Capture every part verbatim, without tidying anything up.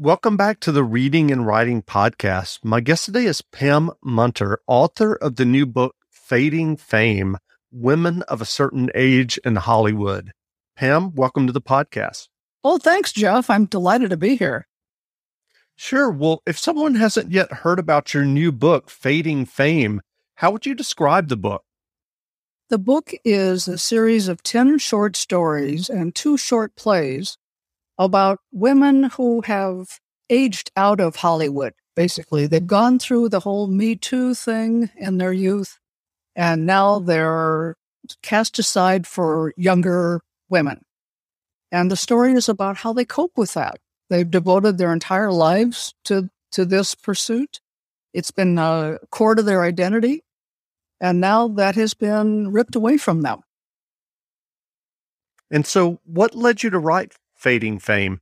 Welcome back to the Reading and Writing Podcast. My guest today is Pam Munter, author of the new book, Fading Fame, Women of a Certain Age in Hollywood. Pam, welcome to the podcast. Well, thanks, Jeff. I'm delighted to be here. Sure. Well, if someone hasn't yet heard about your new book, Fading Fame, how would you describe the book? The book is a series of ten short stories and two short plays about women who have aged out of Hollywood, basically. They've gone through the whole Me Too thing in their youth, and now they're cast aside for younger women. And the story is about how they cope with that. They've devoted their entire lives to, to this pursuit. It's been a core to their identity, and now that has been ripped away from them. And so what led you to write Fading Fame?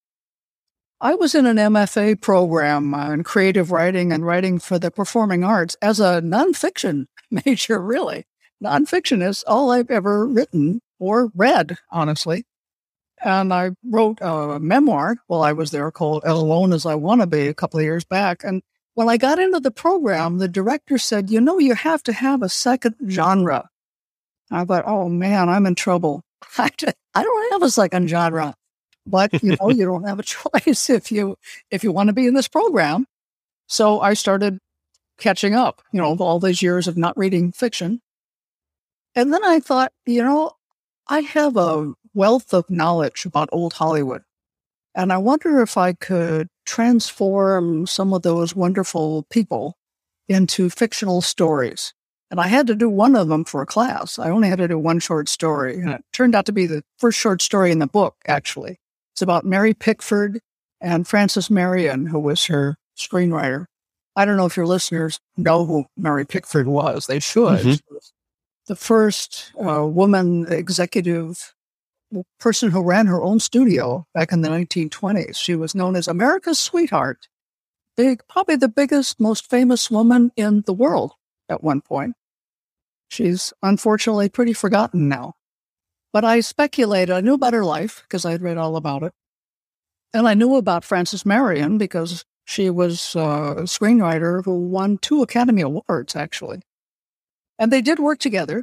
I was in an M F A program in creative writing and writing for the performing arts as a nonfiction major, really. Nonfiction is all I've ever written or read, honestly. And I wrote a memoir while I was there called As Alone as I Want to Be a couple of years back. And when I got into the program, the director said, you know, you have to have a second genre. I thought, oh, man, I'm in trouble. I don't have a second genre. But, you know, you don't have a choice if you if you want to be in this program. So I started catching up, you know, all these years of not reading fiction. And then I thought, you know, I have a wealth of knowledge about old Hollywood. And I wonder if I could transform some of those wonderful people into fictional stories. And I had to do one of them for a class. I only had to do one short story. And it turned out to be the first short story in the book, actually. It's about Mary Pickford and Frances Marion, who was her screenwriter. I don't know if your listeners know who Mary Pickford was. They should. Mm-hmm. She was the first uh, woman executive person who ran her own studio back in the nineteen twenties. She was known as America's sweetheart. Big, probably the biggest, most famous woman in the world at one point. She's unfortunately pretty forgotten now. But I speculated, I knew about her life because I had read all about it. And I knew about Frances Marion because she was a screenwriter who won two Academy Awards, actually. And they did work together.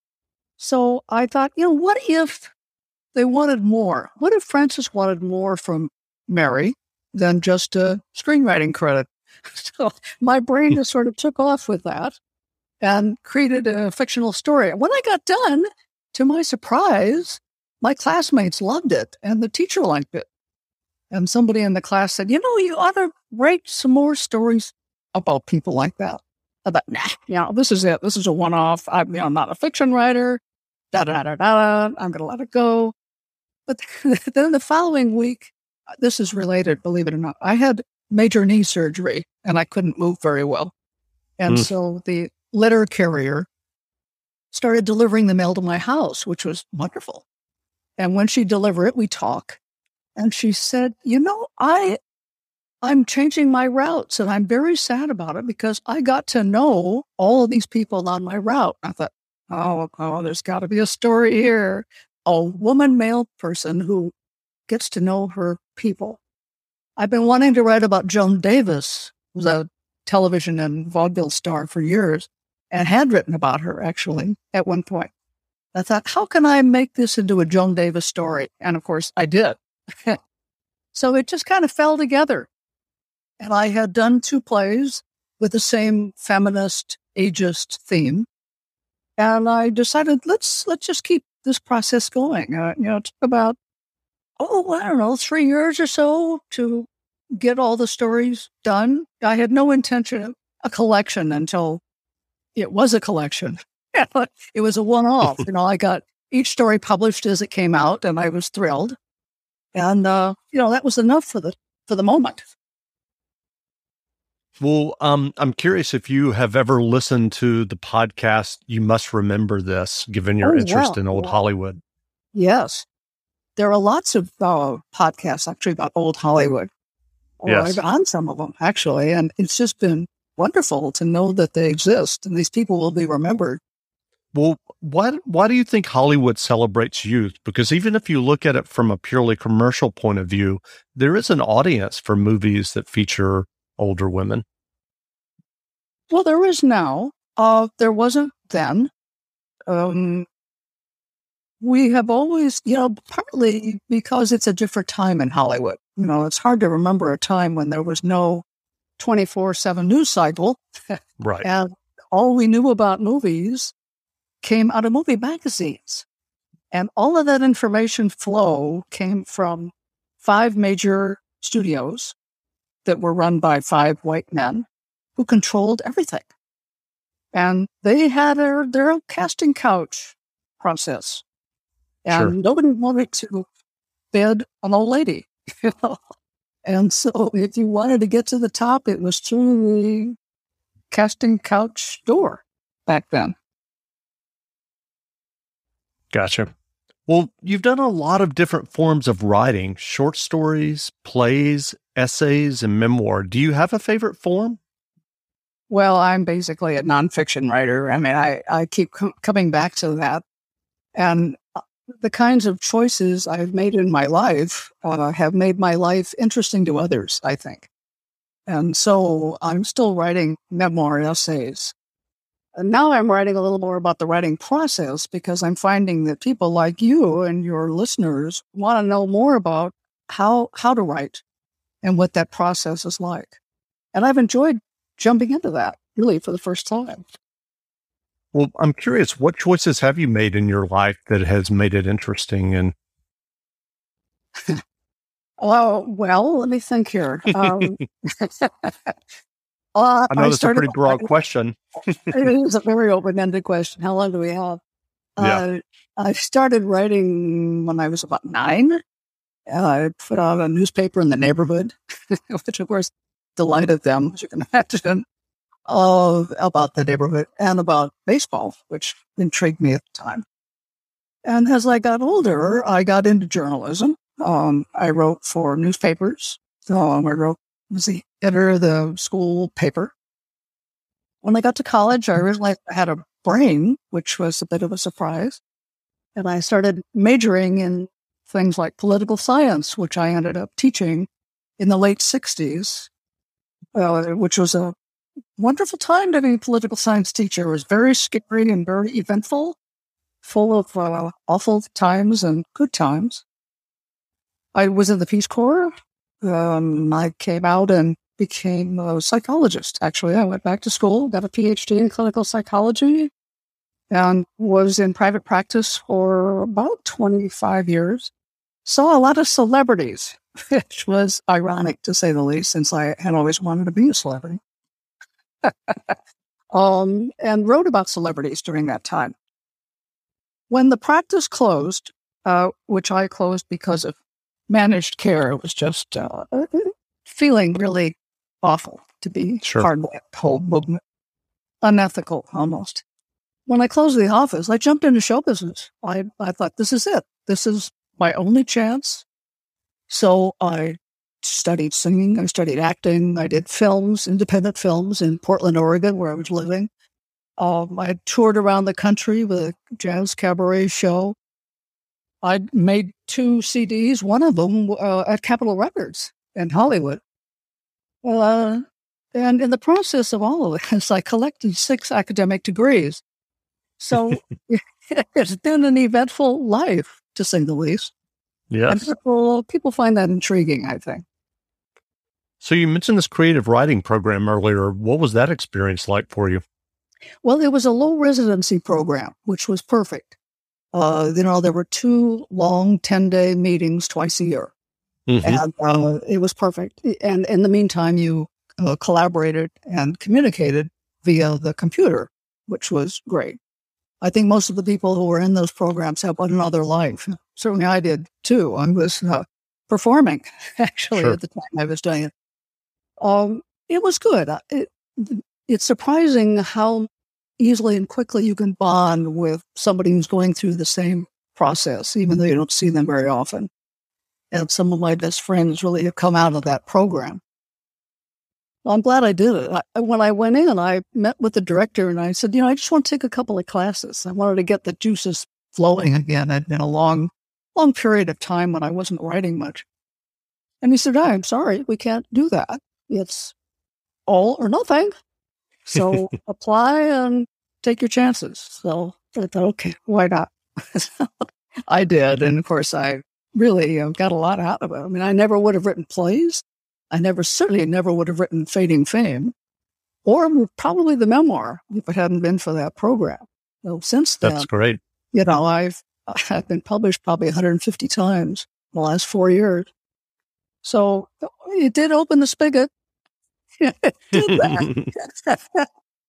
So I thought, you know, what if they wanted more? What if Frances wanted more from Mary than just a screenwriting credit? So my brain just sort of took off with that and created a fictional story. When I got done, to my surprise, my classmates loved it, and the teacher liked it. And somebody in the class said, you know, you ought to write some more stories about people like that. I thought, nah, you know, this is it. This is a one-off. I'm, you know, not a fiction writer. Da da da da. I'm going to let it go. But then the following week, this is related, believe it or not. I had major knee surgery, and I couldn't move very well. And mm. so the letter carrier started delivering the mail to my house, which was wonderful. And when she delivered it, we talk. And she said, you know, I, I'm changing my routes, and I'm very sad about it because I got to know all of these people on my route. I thought, oh, oh, there's got to be a story here. A woman, male person who gets to know her people. I've been wanting to write about Joan Davis, who was a television and vaudeville star for years, and had written about her, actually, at one point. I thought, how can I make this into a Joan Davis story? And, of course, I did. So it just kind of fell together. And I had done two plays with the same feminist, ageist theme. And I decided, let's let's just keep this process going. Uh, you know, it took about, oh, I don't know, three years or so to get all the stories done. I had no intention of a collection until it was a collection. It was a one-off. You know, I got each story published as it came out, and I was thrilled. And, uh, you know, that was enough for the for the moment. Well, um, I'm curious if you have ever listened to the podcast, You Must Remember This, given your oh, interest wow. in old wow. Hollywood. Yes. There are lots of uh, podcasts, actually, about old Hollywood. Or Yes. I've on some of them, actually. And it's just been wonderful to know that they exist, and these people will be remembered. Well, why, why do you think Hollywood celebrates youth? Because even if you look at it from a purely commercial point of view, there is an audience for movies that feature older women. Well, there is now. Uh, there wasn't then. Um, we have always, you know, partly because it's a different time in Hollywood. You know, it's hard to remember a time when there was no twenty-four seven news cycle. Right. And all we knew about movies came out of movie magazines. And all of that information flow came from five major studios that were run by five white men who controlled everything. And they had their, their own casting couch process. And Sure. nobody wanted to bed an old lady. You know? And so if you wanted to get to the top, it was through the casting couch door back then. Gotcha. Well, you've done a lot of different forms of writing, short stories, plays, essays, and memoir. Do you have a favorite form? Well, I'm basically a nonfiction writer. I mean, I, I keep com- coming back to that. And the kinds of choices I've made in my life uh, have made my life interesting to others, I think. And so I'm still writing memoir essays. And now I'm writing a little more about the writing process because I'm finding that people like you and your listeners want to know more about how how to write and what that process is like. And I've enjoyed jumping into that, really, for the first time. Well, I'm curious, what choices have you made in your life that has made it interesting? And Oh, well, let me think here. Um, uh, I know I that's a started, pretty broad question. it is a very open-ended question. How long do we have? Yeah. Uh, I started writing when I was about nine. Uh, I put out a newspaper in the neighborhood, which of course delighted them, as you can imagine, uh, about the neighborhood and about baseball, which intrigued me at the time. And as I got older, I got into journalism. Um, I wrote for newspapers. Um, I wrote, was the editor of the school paper. When I got to college, I realized I had a brain, which was a bit of a surprise. And I started majoring in things like political science, which I ended up teaching in the late sixties, uh, which was a wonderful time to be a political science teacher. It was very scary and very eventful, full of uh, awful times and good times. I was in the Peace Corps. Um, I came out and became a psychologist, actually. I went back to school, got a P H D in clinical psychology, and was in private practice for about twenty-five years. Saw a lot of celebrities, which was ironic, to say the least, since I had always wanted to be a celebrity. um, and wrote about celebrities during that time. When the practice closed, uh, which I closed because of managed care, it was just uh, feeling really awful to be Sure. part of that whole movement. Unethical, almost. When I closed the office, I jumped into show business. I, I thought, this is it. This is my only chance. So I studied singing. I studied acting. I did films, independent films in Portland, Oregon, where I was living. Um, I toured around the country with a jazz cabaret show. I made two C Ds, one of them uh, at Capitol Records in Hollywood. Uh, and in the process of all of this, I collected six academic degrees. So it's been an eventful life, to say the least. Yes. And people, people find that intriguing, I think. So you mentioned this creative writing program earlier. What was that experience like for you? Well, it was a low residency program, which was perfect. Uh, you know, there were two long ten-day meetings twice a year. Mm-hmm. And uh, it was perfect. And in the meantime, you uh, collaborated and communicated via the computer, which was great. I think most of the people who were in those programs have another life. Certainly I did, too. I was uh, performing, actually, sure. At the time I was doing it. Um, it was good. It, it's surprising how easily and quickly you can bond with somebody who's going through the same process, even though you don't see them very often. And some of my best friends really have come out of that program. Well, I'm glad I did it. I, when I went in, I met with the director and I said, you know, I just want to take a couple of classes. I wanted to get the juices flowing again. I'd been a long, long period of time when I wasn't writing much. And he said, oh, I'm sorry, we can't do that. It's all or nothing. So apply and take your chances. So I thought, okay, why not? So I did. And of course, I really uh, got a lot out of it. I mean, I never would have written plays. I never, certainly never would have written Fading Fame, or probably the memoir if it hadn't been for that program. So since then, that's great. You know, I've I've been published probably one hundred fifty times in the last four years. So it did open the spigot. It did that.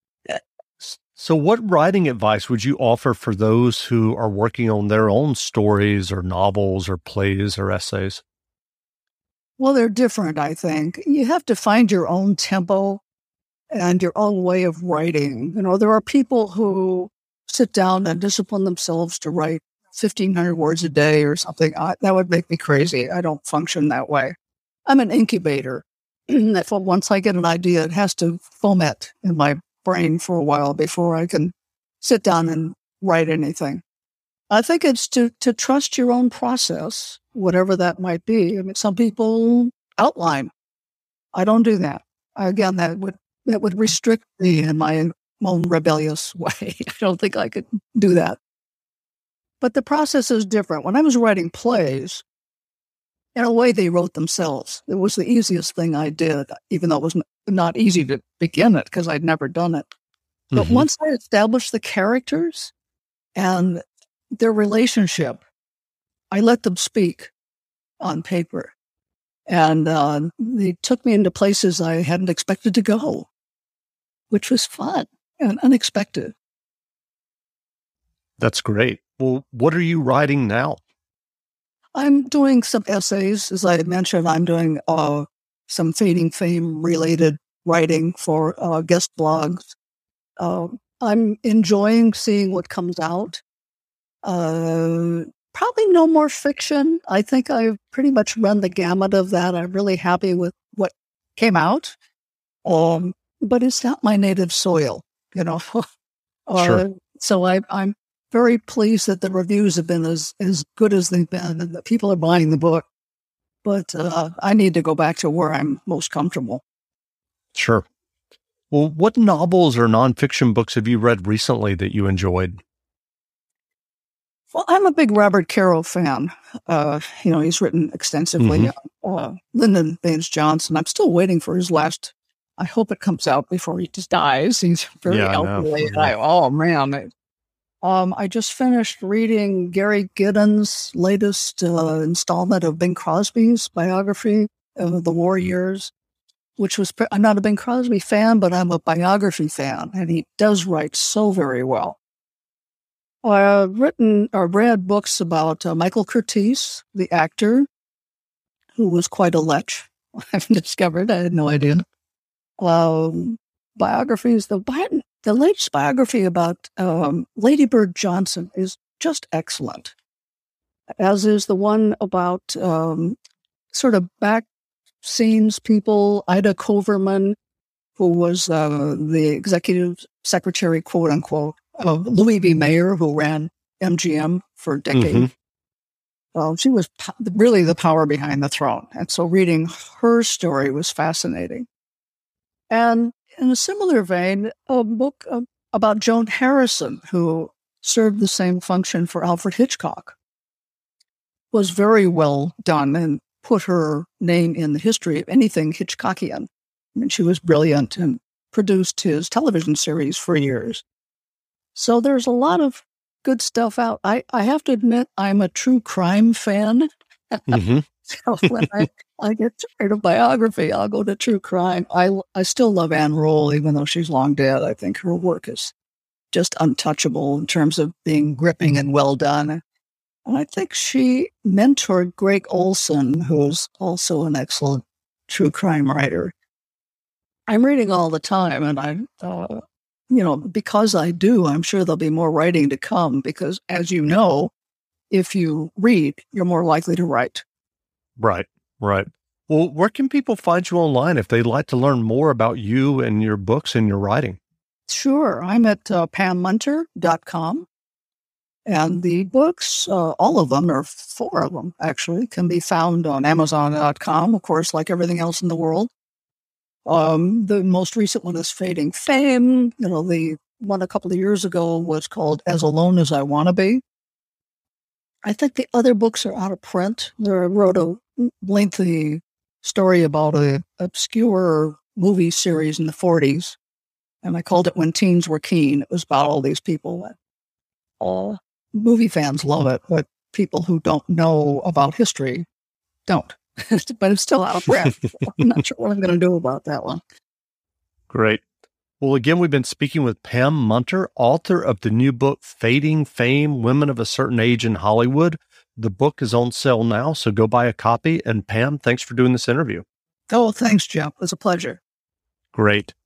So what writing advice would you offer for those who are working on their own stories or novels or plays or essays? Well, they're different, I think. You have to find your own tempo and your own way of writing. You know, there are people who sit down and discipline themselves to write fifteen hundred words a day or something. I, that would make me crazy. I don't function that way. I'm an incubator. If once I get an idea, it has to foment in my brain for a while before I can sit down and write anything. I think it's to, to trust your own process, whatever that might be. I mean, some people outline. I don't do that. Again, that would that would restrict me in my own rebellious way. I don't think I could do that. But the process is different. When I was writing plays, in a way, they wrote themselves. It was the easiest thing I did, even though it was not easy to begin it because I'd never done it. But mm-hmm. once I established the characters and their relationship, I let them speak on paper. And uh, they took me into places I hadn't expected to go, which was fun and unexpected. That's great. Well, what are you writing now? I'm doing some essays. As I had mentioned, I'm doing uh, some Fading Fame related writing for uh, guest blogs. Uh, I'm enjoying seeing what comes out. Uh, probably no more fiction. I think I've pretty much run the gamut of that. I'm really happy with what came out. Um, but it's not my native soil, you know. uh, sure. So I, I'm very pleased that the reviews have been as, as good as they've been and that people are buying the book. But uh, I need to go back to where I'm most comfortable. Sure. Well, what novels or nonfiction books have you read recently that you enjoyed? Well, I'm a big Robert Caro fan. Uh, you know, he's written extensively. Mm-hmm. Uh, Lyndon Baines Johnson. I'm still waiting for his last. I hope it comes out before he just dies. He's very yeah, elderly. I, oh, man. Um, I just finished reading Gary Giddens' latest uh, installment of Bing Crosby's biography of the war years, which was, I'm not a Bing Crosby fan, but I'm a biography fan, and he does write so very well. I've written or read books about uh, Michael Curtiz, the actor, who was quite a lech, I've discovered. I had no idea. Um, biographies, the, bi- the latest biography about um, Lady Bird Johnson is just excellent, as is the one about um, sort of back scenes people, Ida Koverman, who was uh, the executive secretary, quote unquote, of Louis B. Mayer, who ran M G M for decades. Mm-hmm. Well, she was po- really the power behind the throne. And so reading her story was fascinating. And in a similar vein, a book uh, about Joan Harrison, who served the same function for Alfred Hitchcock, was very well done and put her name in the history of anything Hitchcockian. I mean, she was brilliant and produced his television series for years. So there's a lot of good stuff out. I, I have to admit, I'm a true crime fan. Mm-hmm. So when I, I get tired of biography, I'll go to true crime. I, I still love Anne Rule, even though she's long dead. I think her work is just untouchable in terms of being gripping and well done. And I think she mentored Greg Olson, who's also an excellent true crime writer. I'm reading all the time, and I... Uh, You know, because I do, I'm sure there'll be more writing to come because, as you know, if you read, you're more likely to write. Right, right. Well, where can people find you online if they'd like to learn more about you and your books and your writing? Sure. I'm at uh, pam munter dot com. And the books, uh, all of them, or four of them actually, can be found on amazon dot com, of course, like everything else in the world. Um, the most recent one is Fading Fame. You know, the one a couple of years ago was called As Alone as I Wanna Be. I think the other books are out of print. There, I wrote a lengthy story about an obscure movie series in the forties, and I called it When Teens Were Keen. It was about all these people that all movie fans love it, but people who don't know about history don't. But it's still out of print. I'm not sure what I'm going to do about that one. Great. Well, again, we've been speaking with Pam Munter, author of the new book, Fading Fame, Women of a Certain Age in Hollywood. The book is on sale now, so go buy a copy. And Pam, thanks for doing this interview. Oh, thanks, Jeff. It was a pleasure. Great.